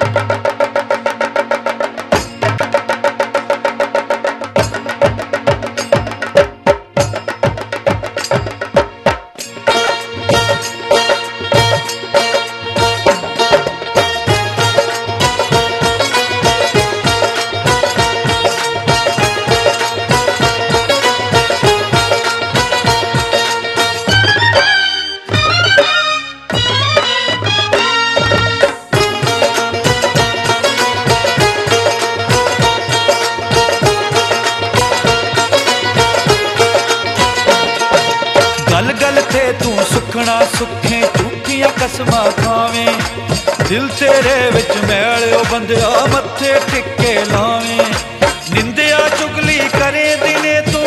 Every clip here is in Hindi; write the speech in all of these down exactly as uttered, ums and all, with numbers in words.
सुखना सुखे झूठियां कसमां खावें, दिल तेरे विच मैलियो बंदिया मत्थे टिके लावें। निंदिया चुगली करे दिने तू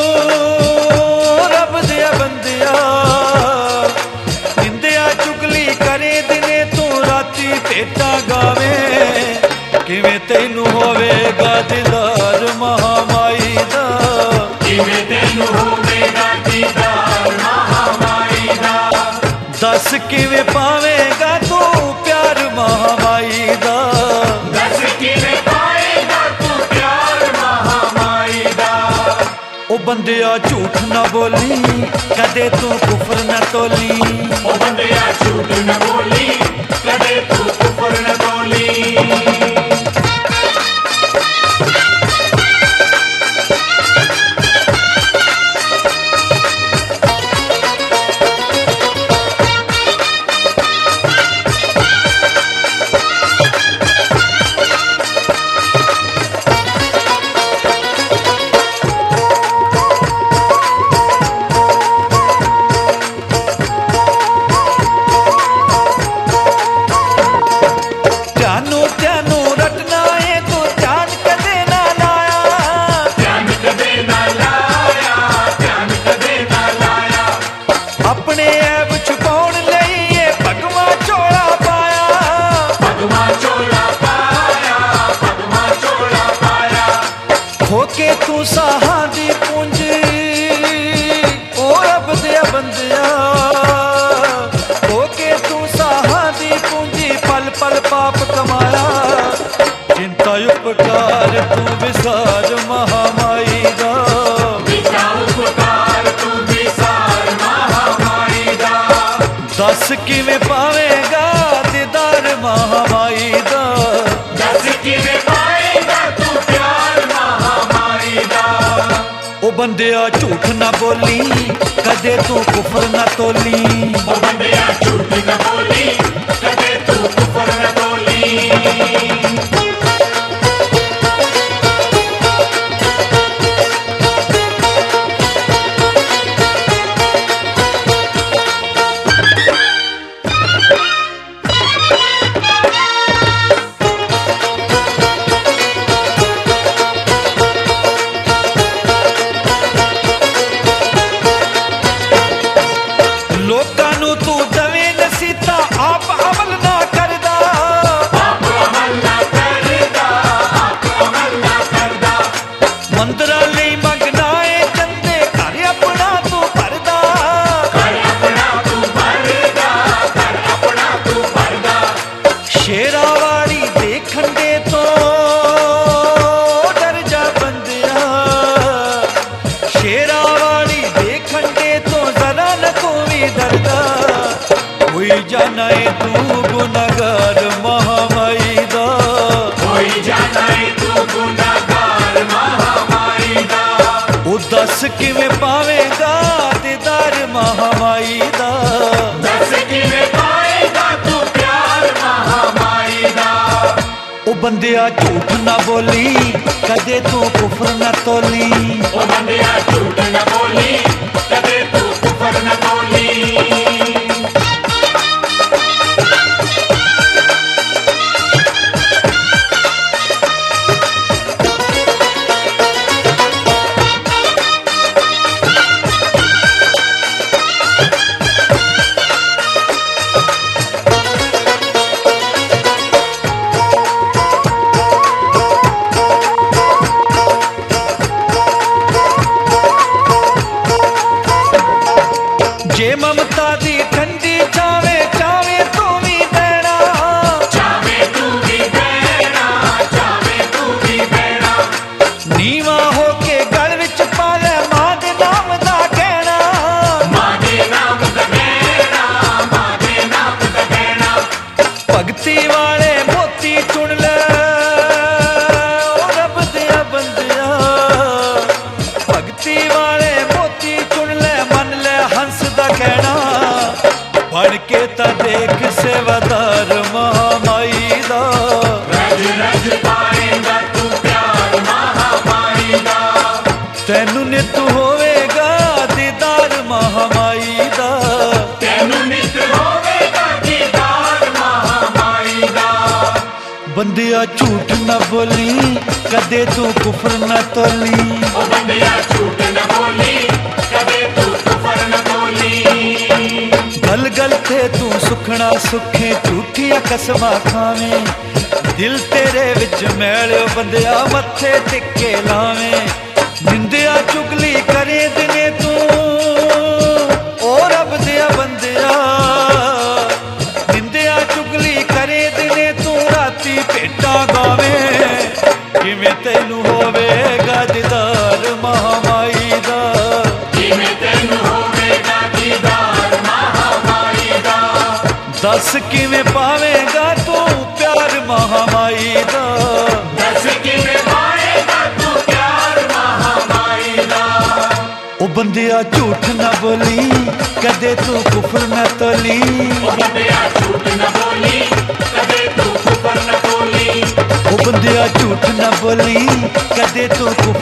रब दिया बंदिया, निंदिया चुगली करे दिने तू राती भेटां गावे। किवें तैनू होवेगा दीदार महामाई दा, किवें तैनू होवेगा दीदार महामाई दा। दस किवें पावेगा तू प्यार महामाई दा, दस किवें पाएगा तू प्यार महामाई दा। ओ बंदिया झूठ ना बोली कदे तू कुफर न तोली, ओ बंदिया झूठ न बोली कदे तू कुफर न तोली। होके तू साहां दी पूंजी ओ रब दिया बंदिया, होके तू साहां दी पूंजी पल पल पाप कमाया। चिंता उपकार तू विसार महामाई दा, चिंता उपकार तू विसार महामाई दा। दस किवें पावेगा दीदार महामाई दा, दस किवें पाएगा तू प्यार महामाई दा। ओ बंदिया झूठ ना बोली कदे तू कुफर ना तोली, ओ बंदिया झूठ ना बोली कदे तू कुफर ना तोली। लोकां नू तू दवे नसीता आप अमल ना करदा, आप अमल ना करदा, आप अमल ना करदा। मंदिरां लई मंगना ए चंदे घर अपना तू भरदा, घर अपना तू भरदा, घर अपना तू भरदा। शेरा वाली देखण दे तो डर जा बंदिया, शेरा वाली देखण दे तो जरा न तू भी डरदा। कोई जाना है तू गुनाहगार महामाई दा, कोई जाना है तू गुनाहगार महामाई दा। ओ दस किवें पावेगा दीदार महामाई दा, दस किवें पाएगा तू प्यार महामाई दा। ओ बंदिया झूठ ना बोली कदे तू कुफर ना तोली, ओ बंदिया झूठ ना बोली कदे तू कुफर ना तोली। जे बंदिया झूठ न बोली कदे तू कुफर न तोली ओ बंदिया झूठ न बोली कदे तू कुफर न तोली गल गल ते तू सुखना सुखे झूठिया कसमा खावे दिल तेरे विच मैलियो बंदिया मथे टिके लावे निंदिया चुगली करे दिने तू ओ रब दिया बंदिया निंदिया चुगली करे दिने तू राती भेटा गावे किवें तैनू होवेगा दीदार महामाई दा किवें तैनू होवेगा दीदार महामाई दा दस किवें पावेगा तू प्यार महामाई दा दस किवें पाएगा तू प्यार महामाई दा ओ बंदिया झूठ न बोली कदे तू कुफर न तोली ओ बंदिया झूठ न बोली कदे तू कुफर न तोली ओ बंदिया झूठ न बोली कदे तू कुफर